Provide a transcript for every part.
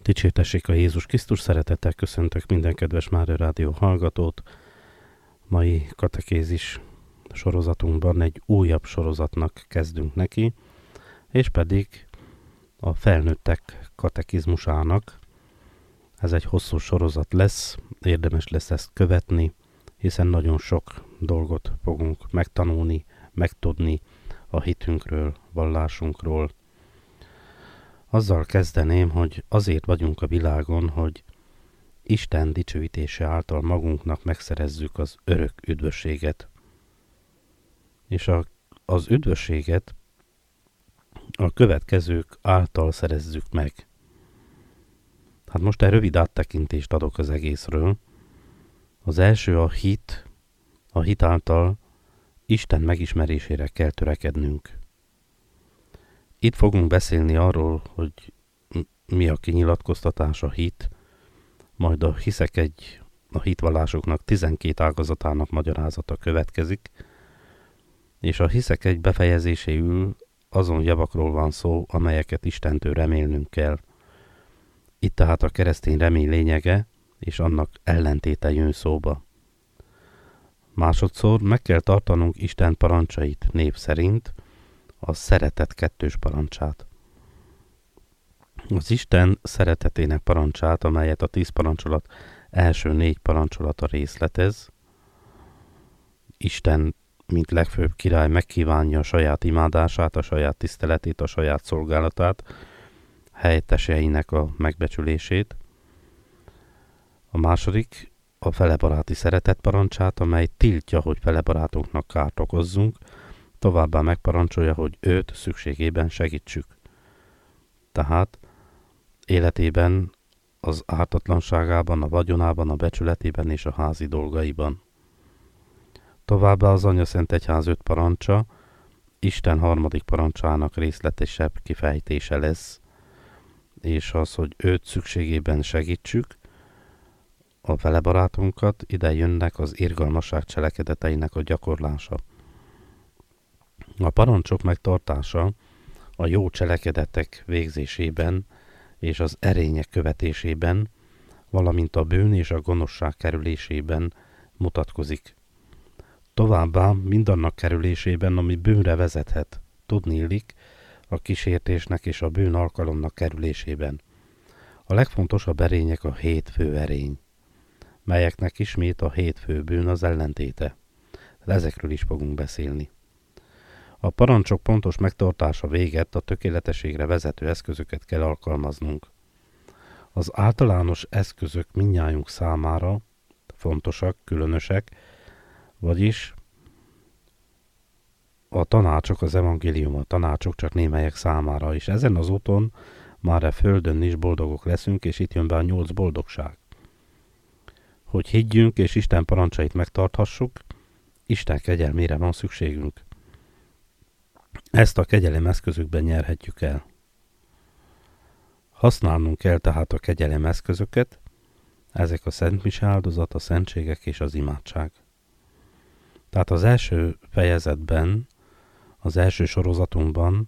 Dicsértessék a Jézus Krisztus, szeretettel köszöntök minden kedves Mária Rádió hallgatót. Mai katekézis sorozatunkban egy újabb sorozatnak kezdünk neki, és pedig a felnőttek katekizmusának. Ez egy hosszú sorozat lesz, érdemes lesz ezt követni, hiszen nagyon sok dolgot fogunk megtanulni, megtudni a hitünkről, vallásunkról. Azzal kezdeném, hogy azért vagyunk a világon, hogy Isten dicsőítése által magunknak megszerezzük az örök üdvösséget. És az üdvösséget a következők által szerezzük meg. Hát most egy rövid áttekintést adok az egészről. Az első a hit. A hit által Isten megismerésére kell törekednünk. Itt fogunk beszélni arról, hogy mi a kinyilatkoztatás, a hit, majd a hitvallásoknak 12 ágazatának magyarázata következik, és a hiszek egy befejezéséül azon javakról van szó, amelyeket Istentől remélnünk kell. Itt tehát a keresztény remény lényege, és annak ellentéte jön szóba. Másodszor meg kell tartanunk Isten parancsait név szerint, a szeretet 2. parancsát. Az Isten szeretetének parancsát, amelyet a 10 parancsolat első 4 parancsolata részletez. Isten, mint legfőbb király megkívánja a saját imádását, a saját tiszteletét, a saját szolgálatát, helyetteseinek a megbecsülését. A második a felebaráti szeretet parancsát, amely tiltja, hogy felebarátunknak kárt okozzunk, továbbá megparancsolja, hogy őt szükségében segítsük. Tehát életében, az ártatlanságában, a vagyonában, a becsületében és a házi dolgaiban. Továbbá az Anyaszent Egyház 5 parancsa, Isten 3. parancsának részletesebb kifejtése lesz, és az, hogy őt szükségében segítsük, a felebarátunkat, ide jönnek az irgalmasság cselekedeteinek a gyakorlása. A parancsok megtartása a jó cselekedetek végzésében és az erények követésében, valamint a bűn és a gonoszság kerülésében mutatkozik. Továbbá mindannak kerülésében, ami bűnre vezethet, tudniillik, a kísértésnek és a bűn alkalomnak kerülésében. A legfontosabb erények a 7 fő erény, melyeknek ismét a 7 fő bűn az ellentéte. Ezekről is fogunk beszélni. A parancsok pontos megtartása véget a tökéletességre vezető eszközöket kell alkalmaznunk. Az általános eszközök mindnyájunk számára fontosak, különösek, vagyis a tanácsok, az evangélium, a tanácsok csak némelyek számára, és ezen az úton már a földön is boldogok leszünk, és itt jön be a 8 boldogság. Hogy higgyünk és Isten parancsait megtarthassuk, Isten kegyelmére van szükségünk. Ezt a kegyelem eszközökben nyerhetjük el. Használnunk kell tehát a kegyelem eszközöket, ezek a szentmise áldozat, a szentségek és az imádság. Tehát az első fejezetben, az első sorozatunkban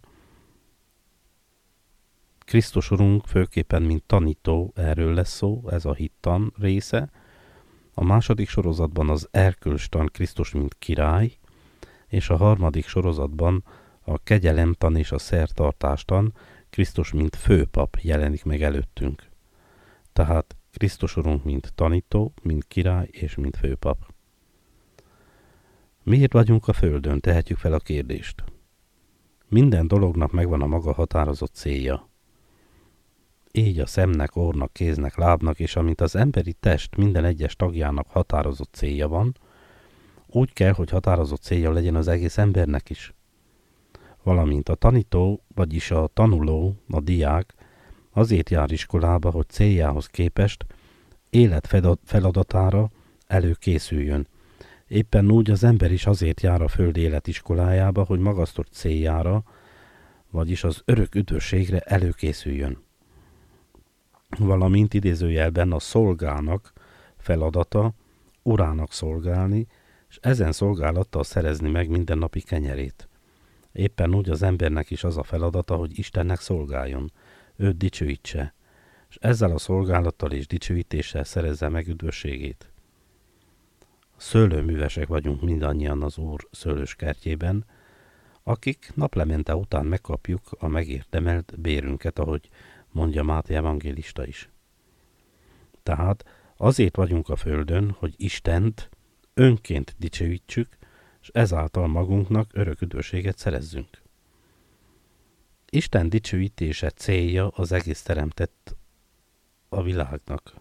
Krisztus Urunk főképpen mint tanító, erről lesz szó, ez a hittan része. A második sorozatban az erkölcstan Krisztus mint király, és a harmadik sorozatban a kegyelemtan és a szertartástan Krisztus mint főpap jelenik meg előttünk. Tehát Krisztus Urunk mint tanító, mint király és mint főpap. Miért vagyunk a földön? Tehetjük fel a kérdést. Minden dolognak megvan a maga határozott célja. Így a szemnek, orrnak, kéznek, lábnak, és amint az emberi test minden egyes tagjának határozott célja van, úgy kell, hogy határozott célja legyen az egész embernek is. Valamint a tanító, vagyis a tanuló, a diák azért jár iskolába, hogy céljához képest életfeladatára előkészüljön. Éppen úgy az ember is azért jár a földi élet iskolájába, hogy magasztott céljára, vagyis az örök üdvösségre előkészüljön. Valamint idézőjelben a szolgának feladata urának szolgálni, és ezen szolgálattal szerezni meg mindennapi kenyerét. Éppen úgy az embernek is az a feladata, hogy Istennek szolgáljon, őt dicsőítse, és ezzel a szolgálattal és dicsőítéssel szerezze meg üdvösségét. Szőlőművesek vagyunk mindannyian az Úr szőlős kertjében, akik naplemente után megkapjuk a megérdemelt bérünket, ahogy mondja Máté evangélista is. Tehát azért vagyunk a földön, hogy Istent önként dicsőítsük, és ezáltal magunknak örök üdvösséget szerezzünk. Isten dicsőítése célja az egész teremtett a világnak.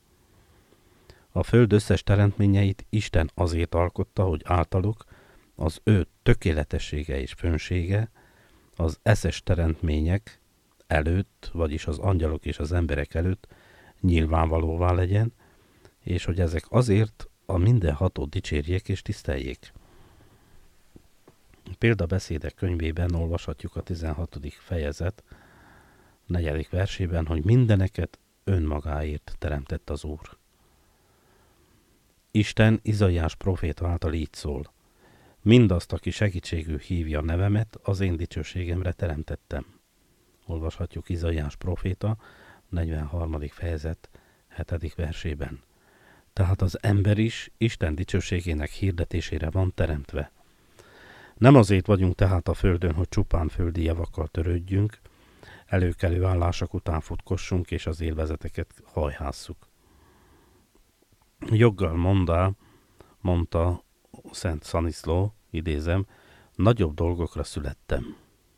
A föld összes teremtményeit Isten azért alkotta, hogy általuk az ő tökéletessége és fönsége az eszes teremtmények előtt, vagyis az angyalok és az emberek előtt nyilvánvalóvá legyen, és hogy ezek azért a mindenhatót dicsérjék és tiszteljék. Példabeszédek könyvében olvashatjuk a 16. fejezet 4. versében, hogy mindeneket önmagáért teremtett az Úr. Isten Izaiás próféta által így szól: mindazt, aki segítségül hívja nevemet, az én dicsőségemre teremtettem. Olvashatjuk Izaiás próféta 43. fejezet 7. versében. Tehát az ember is Isten dicsőségének hirdetésére van teremtve. Nem azért vagyunk tehát a földön, hogy csupán földi javakkal törődjünk, előkelő állások után futkossunk és az élvezeteket hajhásszuk. Joggal mondta Szent Szaniszló, idézem, nagyobb dolgokra születtem.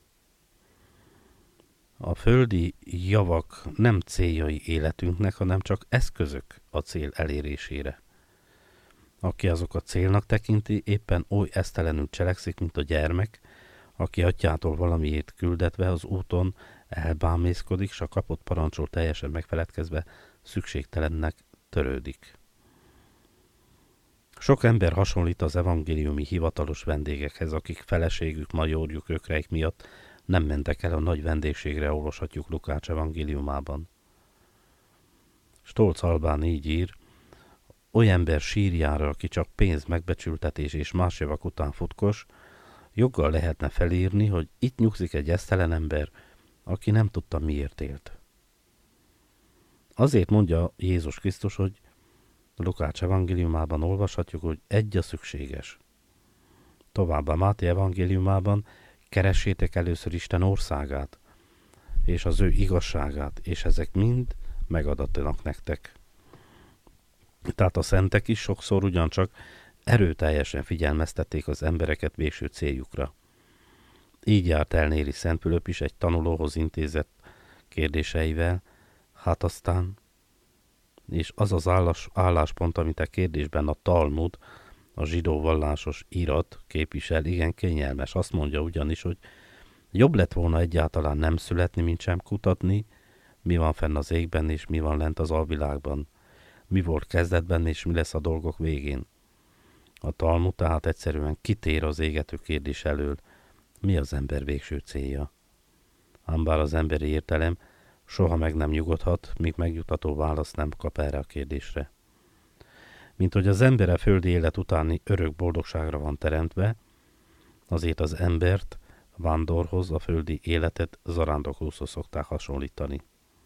A földi javak nem céljai életünknek, hanem csak eszközök a cél elérésére. Aki azokat célnak tekinti, éppen oly esztelenül cselekszik, mint a gyermek, aki atyától valamiért küldetve az úton elbámészkodik, s a kapott parancsról teljesen megfeledkezve szükségtelennek törődik. Sok ember hasonlít az evangéliumi hivatalos vendégekhez, akik feleségük, majorjuk, ökreik miatt nem mentek el a nagy vendégségre, olvashatjuk Lukács evangéliumában. Stolz Albán így ír: oly ember sírjára, aki csak pénz, megbecsültetés és más javak után futkos, joggal lehetne felírni, hogy itt nyugszik egy esztelen ember, aki nem tudta, miért élt. Azért mondja Jézus Krisztus, hogy Lukács evangéliumában olvashatjuk, hogy egy a szükséges. Továbbá Máté evangéliumában: keressétek először Isten országát, és az ő igazságát, és ezek mind megadattanak nektek. Tehát a szentek is sokszor ugyancsak erőteljesen figyelmeztették az embereket végső céljukra. Így járt el Néri Szent Fülöp is egy tanulóhoz intézett kérdéseivel: hát aztán, és az az álláspont, amit a kérdésben a Talmud, a zsidó vallásos irat képvisel, igen kényelmes. Azt mondja ugyanis, hogy jobb lett volna egyáltalán nem születni, mint sem kutatni, mi van fenn az égben és mi van lent az alvilágban, mi volt kezdetben és mi lesz a dolgok végén. A Talmud tehát egyszerűen kitér az égető kérdés elől: mi az ember végső célja? Ám bár az emberi értelem soha meg nem nyugodhat, míg megjutató választ nem kap erre a kérdésre. Mint hogy az ember a földi élet utáni örök boldogságra van teremtve, azért az embert vándorhoz, a földi életet zarándokluszhoz szokták hasonlítani.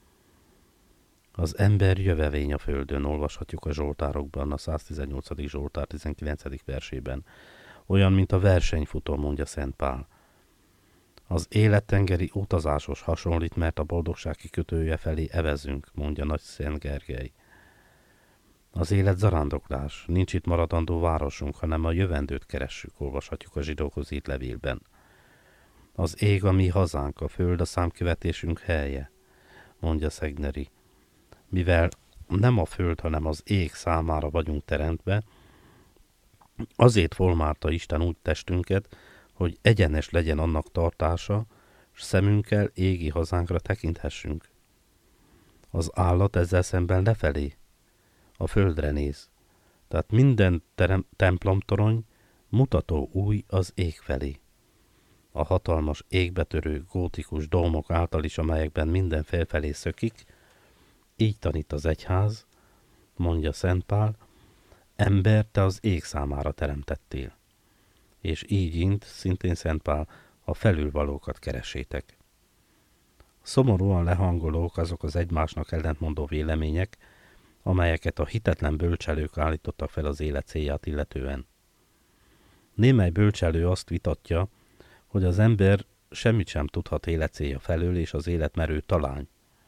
Az ember jövevény a földön, olvashatjuk a Zsoltárokban, a 118. Zsoltár 19. versében. Olyan, mint a versenyfutó, mondja Szent Pál. Az élettengeri utazáshoz hasonlít, mert a boldogság kikötője felé evezünk, mondja Nagy Szent Gergely. Az élet zarándoklás, nincs itt maradandó városunk, hanem a jövendőt keressük, olvashatjuk a zsidókhoz írt levélben. Az ég a mi hazánk, a föld a számkivetésünk helye, mondja Szegneri. Mivel nem a föld, hanem az ég számára vagyunk teremtve, azért formálta Isten úgy testünket, hogy egyenes legyen annak tartása, s szemünkkel égi hazánkra tekinthessünk. Az állat ezzel szemben lefelé, a földre néz. Tehát minden templomtorony mutató új az ég felé. A hatalmas égbetörő gótikus dómok által is, amelyekben minden felfelé szökik, így tanít az egyház, mondja Szent Pál: ember, te az ég számára teremtettél. És így int, szintén Szent Pál: a felülvalókat keresétek. Szomorúan lehangolók azok az egymásnak ellentmondó vélemények, amelyeket a hitetlen bölcselők állítottak fel az élet célját illetően. Némely bölcselő azt vitatja, hogy az ember semmit sem tudhat élet célja felől, és az élet merő talány.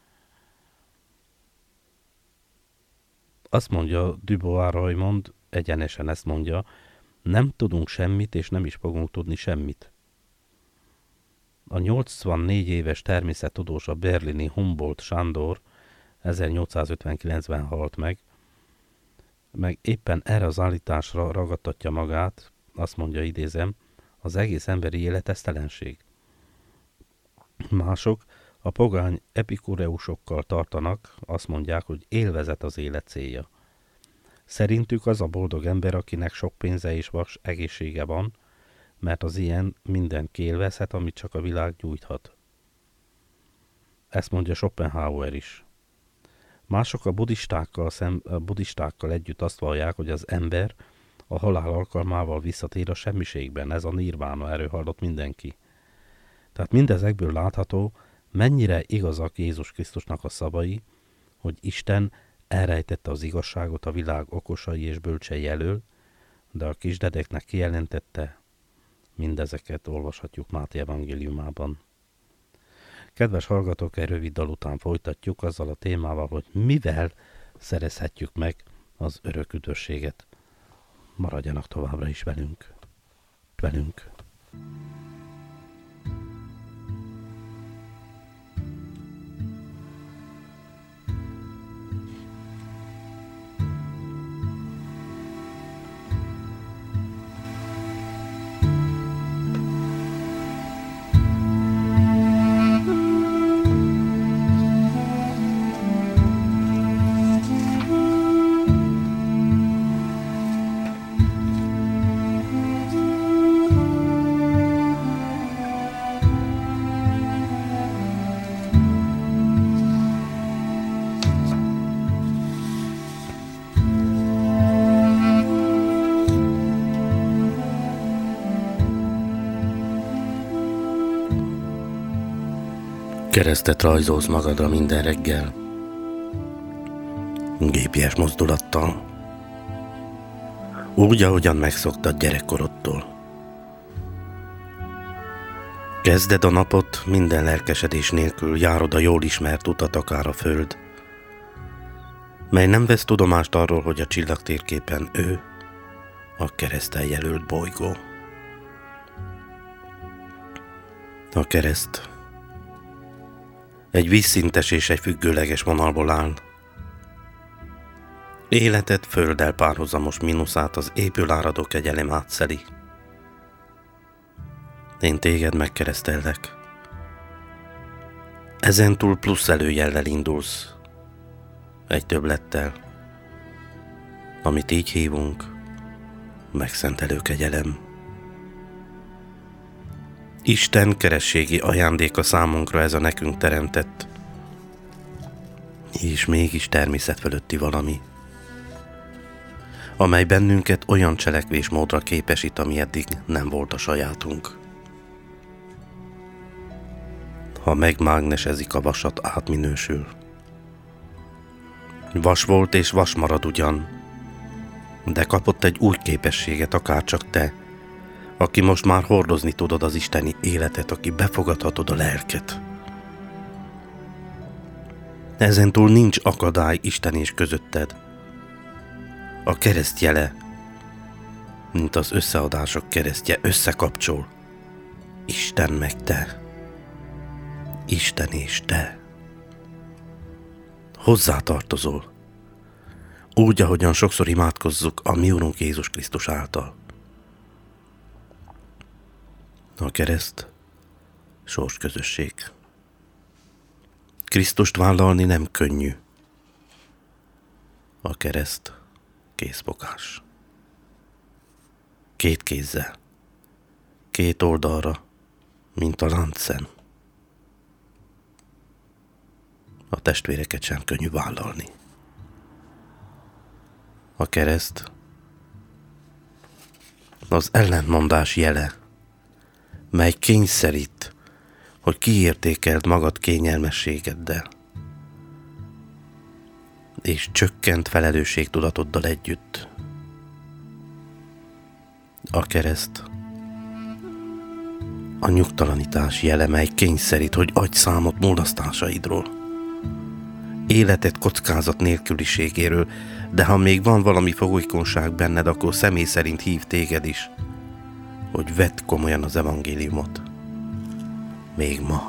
Azt mondja Dubois Raymond, egyenesen ezt mondja, nem tudunk semmit, és nem is fogunk tudni semmit. A 84 éves természettudós, a berlini Humboldt Sándor 1859-ben halt meg éppen erre az állításra ragadtatja magát, azt mondja, idézem, az egész emberi élet esztelenség. Mások a pogány epikureusokkal tartanak, azt mondják, hogy élvezet az élet célja. Szerintük az a boldog ember, akinek sok pénze és vas egészsége van, mert az ilyen mindent élvezhet, amit csak a világ nyújthat. Ezt mondja Schopenhauer is. Mások a buddhistákkal együtt azt vallják, hogy az ember a halál alkalmával visszatér a semmiségben. Ez a nirvána, erről hallott mindenki. Tehát mindezekből látható, mennyire igazak Jézus Krisztusnak a szavai, hogy Isten elrejtette az igazságot a világ okosai és bölcsei elől, de a kisdedeknek kijelentette. Mindezeket olvashatjuk Máté evangéliumában. Kedves hallgatók, egy rövid dal után folytatjuk azzal a témával, hogy mivel szerezhetjük meg az örök üdvösséget. Maradjanak továbbra is velünk. Keresztet rajzolsz magadra minden reggel, gépies mozdulattal, úgy, ahogyan megszoktad gyerekkorodtól. Kezded a napot minden lelkesedés nélkül, járod a jól ismert utat, akár a föld, mely nem vesz tudomást arról, hogy a csillagtérképen ő a kereszttel jelölt bolygó. A kereszt egy vízszintes és egy függőleges vonalból áll. Életed földdel párhuzamos mínuszát az épüláradó kegyelem átszeli. Én téged megkeresztellek. Ezentúl plusz előjellel indulsz. Egy többlettel, amit így hívunk, megszentelő kegyelem. Isten kerességi ajándéka számunkra ez a nekünk teremtett, és mégis természet fölötti valami, amely bennünket olyan cselekvésmódra képesít, ami eddig nem volt a sajátunk. Ha megmágnesezik a vasat, átminősül. Vas volt és vas marad ugyan, de kapott egy új képességet, akárcsak te, aki most már hordozni tudod az isteni életet, aki befogadhatod a lelket. Ezentúl nincs akadály Isten és közötted. A kereszt jele, mint az összeadások keresztje, összekapcsol. Isten meg te. Isten és te. Hozzátartozol. Úgy, ahogyan sokszor imádkozzuk a mi Urunk Jézus Krisztus által. A kereszt sorsközösség. Krisztust vállalni nem könnyű. A kereszt készfogás. Két kézzel, két oldalra, mint a láncszem. A testvéreket sem könnyű vállalni. A kereszt az ellentmondás jele, mely kényszerít, hogy kiértékeld magad kényelmességeddel, és csökkent felelősségtudatoddal együtt. A kereszt a nyugtalanítás jele, mely kényszerít, hogy adj számot mulasztásaidról, életed kockázat nélküliségéről, de ha még van valami fogékonyság benned, akkor személy szerint hív téged is, hogy vedd komolyan az evangéliumot. Még ma.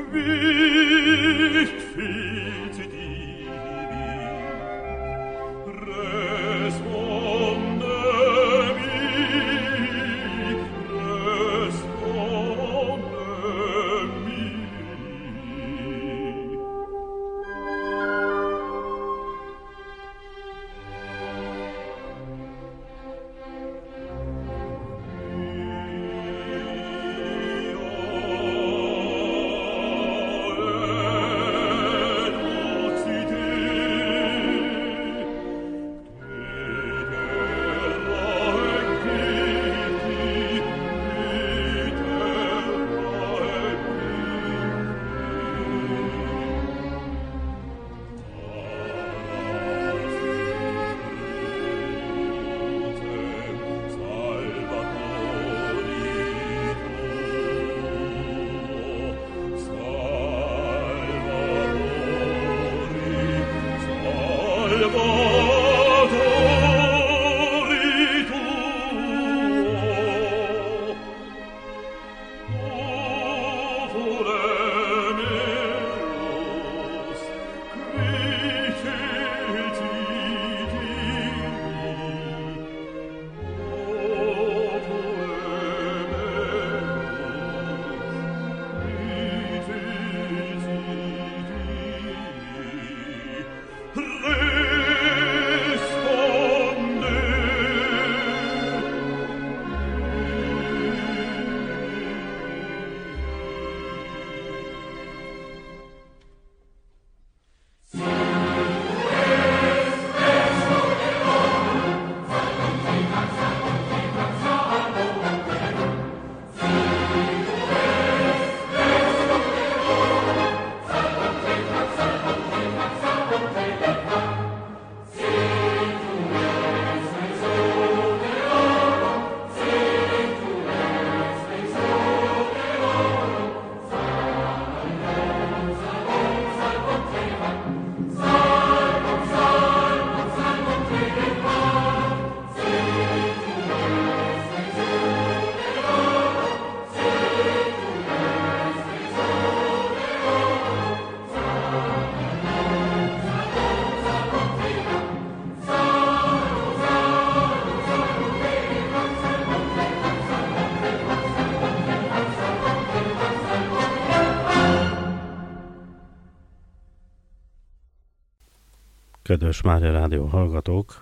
Kedves Mária Rádió hallgatók,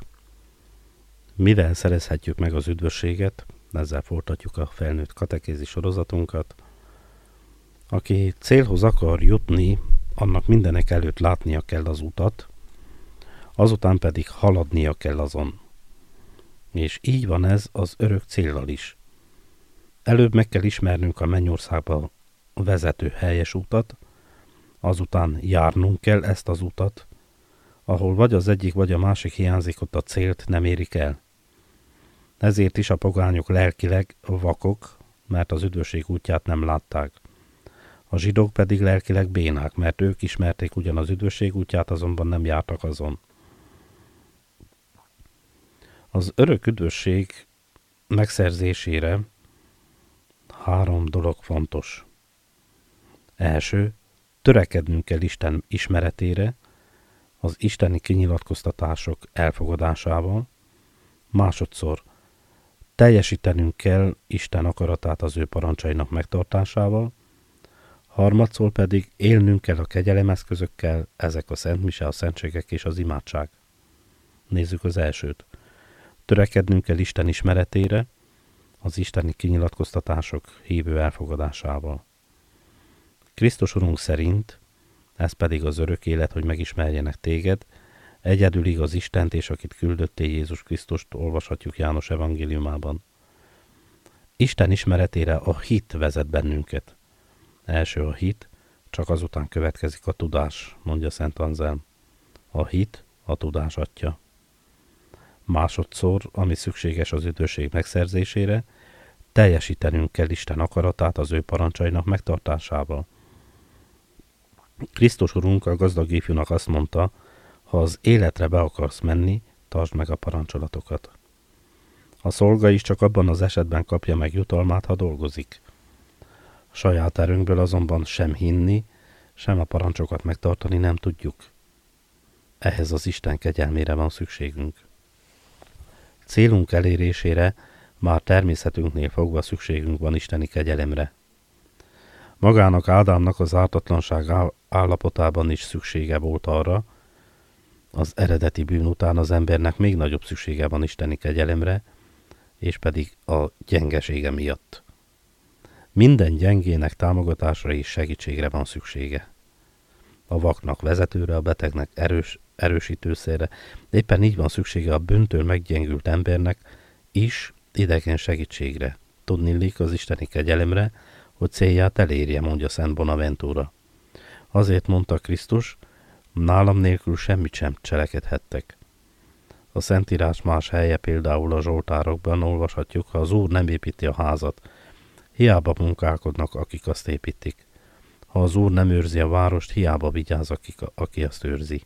mivel szerezhetjük meg az üdvösséget, ezzel folytatjuk a felnőtt katekézi sorozatunkat. Aki célhoz akar jutni, annak mindenek előtt látnia kell az utat, azután pedig haladnia kell azon. És így van ez az örök céllal is. Előbb meg kell ismernünk a mennyországba vezető helyes utat, azután járnunk kell ezt az utat, ahol vagy az egyik, vagy a másik hiányzik, ott a célt nem érik el. Ezért is a pogányok lelkileg vakok, mert az üdvösség útját nem látták. A zsidók pedig lelkileg bénák, mert ők ismerték ugyan az üdvösség útját, azonban nem jártak azon. Az örök üdvösség megszerzésére 3 dolog fontos. Első, törekednünk kell Isten ismeretére, az isteni kinyilatkoztatások elfogadásával. Másodszor, teljesítenünk kell Isten akaratát az ő parancsainak megtartásával. Harmadszor pedig élnünk kell a kegyelemeszközökkel, ezek a szentmise, a szentségek és az imádság. Nézzük az elsőt. Törekednünk kell Isten ismeretére, az isteni kinyilatkoztatások hívő elfogadásával. Krisztus Urunk szerint, ez pedig az örök élet, hogy megismerjenek téged, egyedül igaz Istent, és akit küldöttél, Jézus Krisztust, olvashatjuk János evangéliumában. Isten ismeretére a hit vezet bennünket. Első a hit, csak azután következik a tudás, mondja Szent Anzelm. A hit a tudás atya. Másodszor, ami szükséges az üdvösség megszerzésére, teljesítenünk kell Isten akaratát az ő parancsainak megtartásával. Krisztus Urunk a gazdag ifjúnak azt mondta, ha az életre be akarsz menni, tartsd meg a parancsolatokat. A szolga is csak abban az esetben kapja meg jutalmát, ha dolgozik. Saját erőnkből azonban sem hinni, sem a parancsokat megtartani nem tudjuk. Ehhez az Isten kegyelmére van szükségünk. Célunk elérésére már természetünknél fogva szükségünk van isteni kegyelemre. Magának Ádámnak az ártatlanság állapotában is szüksége volt arra, az eredeti bűn után az embernek még nagyobb szüksége van isteni kegyelemre, és pedig a gyengesége miatt. Minden gyengének támogatásra és segítségre van szüksége. A vaknak vezetőre, a betegnek erősítőszerre, éppen így van szüksége a bűntől meggyengült embernek is idegen segítségre. Tudnillik az isteni kegyelemre, hogy célját elérje, mondja Szent Bonaventura. Azért mondta Krisztus, nálam nélkül semmit sem cselekedhettek. A Szentírás más helye, például a Zsoltárokban olvashatjuk, ha az Úr nem építi a házat, hiába munkálkodnak, akik azt építik. Ha az Úr nem őrzi a várost, hiába vigyáz, aki azt őrzi.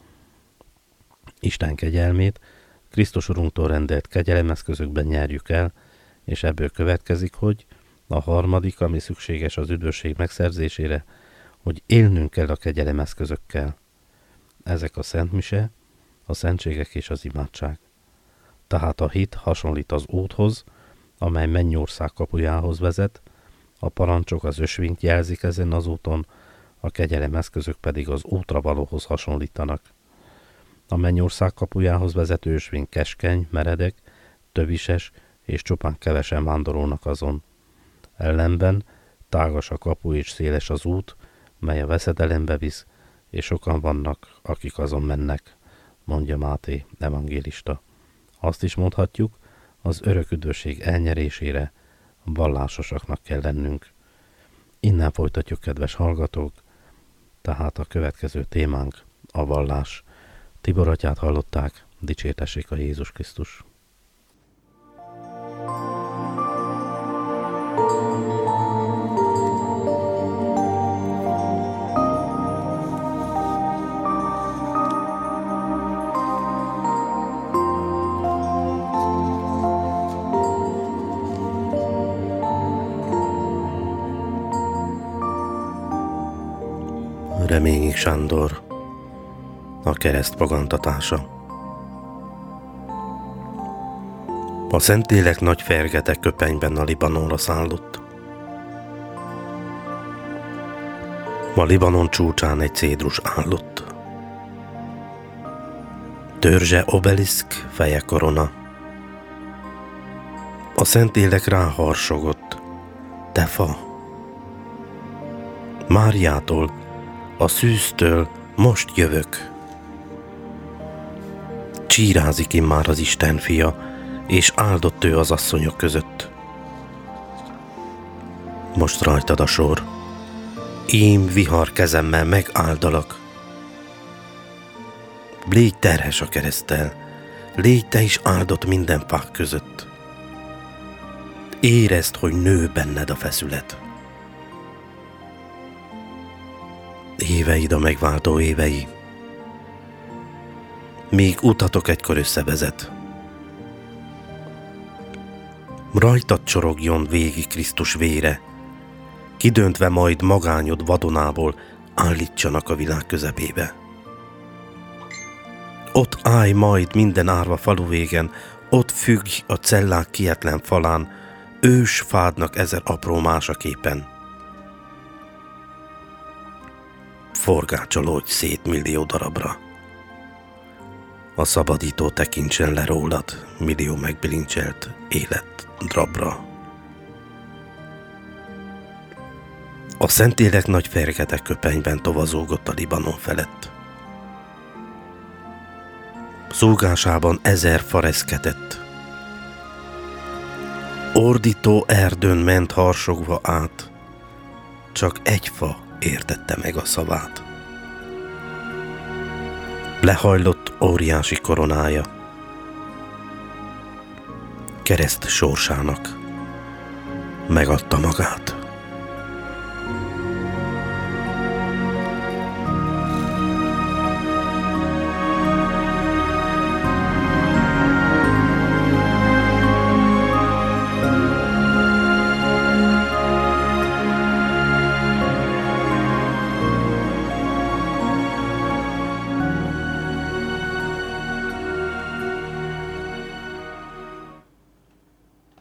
Isten kegyelmét Krisztus Urunktól rendelt kegyelemeszközökben nyerjük el, és ebből következik, hogy a harmadik, ami szükséges az üdvösség megszerzésére, hogy élnünk kell a kegyelemeszközökkel. Ezek a Szent Mise, a szentségek és az imádság. Tehát a hit hasonlít az úthoz, amely mennyország kapujához vezet, a parancsok az ösvényt jelzik ezen az úton, a kegyelemeszközök pedig az útra valóhoz hasonlítanak. A mennyország kapujához vezető ösvény keskeny, meredek, tövises és csupán kevesen vándorolnak azon. Ellenben tágas a kapu és széles az út, mely a veszedelembe visz, és sokan vannak, akik azon mennek, mondja Máté evangélista. Azt is mondhatjuk, az örök üdvösség elnyerésére vallásosaknak kell lennünk. Innen folytatjuk, kedves hallgatók, tehát a következő témánk a vallás. Tibor atyát hallották, dicsértessék a Jézus Krisztus. Reményik Sándor, a kereszt pagantatása. A Szentlélek nagy fergete köpenyben a Libanonra szállott. A Libanon csúcsán egy cédrus állott. Törzse obeliszk, feje korona. A Szentlélek ráharsogott. Te fa! Máriától, a szűztől most jövök. Csírázik immár az Isten fia, és áldott ő az asszonyok között. Most rajtad a sor. Ím vihar kezemmel megáldalak. Légy terhes a kereszttel, légy te is áldott minden fák között. Érezd, hogy nő benned a feszület. Éveid a megváltó évei, míg utatok egykor összevezet. Rajtad csorogjon végig Krisztus vére, kidöntve majd magányod vadonából állítsanak a világ közepébe. Ott állj majd minden árva falu végen, ott függj a cellák kietlen falán, ős fádnak 1000 apró másaképpen. Forgácsolódj szét millió darabra. A szabadító tekintsen le rólad millió megbilincselt élet drabra. A Szentlélek nagy fergete köpenyben tovazógott a Libanon felett. Zúgásában 1000 fa reszketett. Ordító erdőn ment harsogva át, csak egy fa értette meg a szavát. Lehajlott óriási koronája, kereszt sorsának megadta magát.